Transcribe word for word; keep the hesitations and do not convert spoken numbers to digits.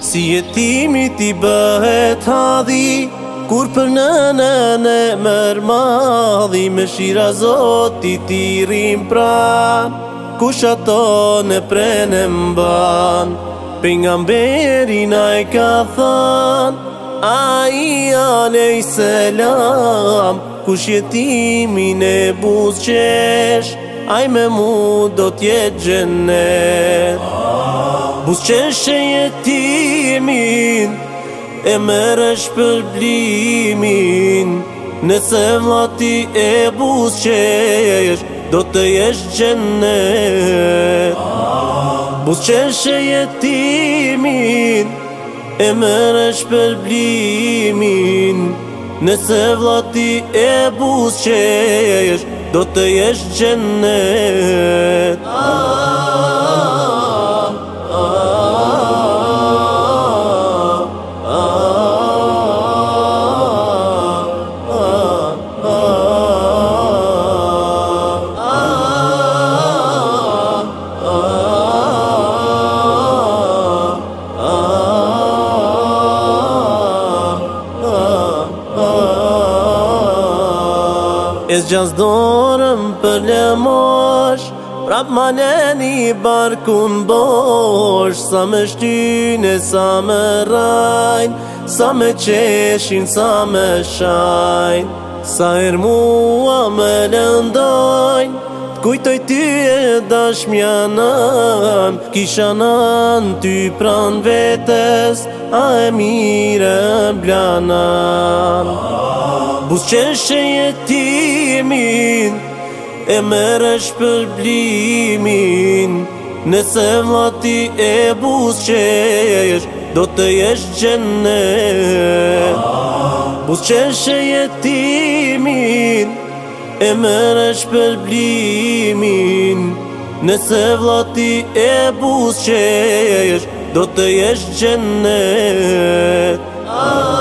Si jetimi ti bëhet hadhi, kur për nënën e mërë madhi, me shira Zoti ti rrim pran, kush ato në prene mban. Pejgamberi na e ka than, ai alej selam, kush jetimin e buzqesh, ai me mu do t'jet xhennet. Buzqesh e jetimin, e merresh për blimin, nëse vllati e buzqesh, do të jesh xhennet. Buzqesh e jetimin, e merresh për blimin, nëse vllati e buzqesh, do të jesh xhennet. E zgjas dorën për lëmosh, prap maleni barkun bosh, sa me shtyne, sa me rajn, sa me qeshin, sa me shajn. Sa her mua me lëndojn, t'kujtoj ty e dashmja nën, kisha nën ty pran vetes, a e mire blanan. Buzqesh e jetimin, e merresh për blimin, nëse vllati e buzqesh, do të jesh xhennet. Buzqesh e jetimin, e merresh për blimin, nëse vllati e buzqesh, do të jesh xhennet.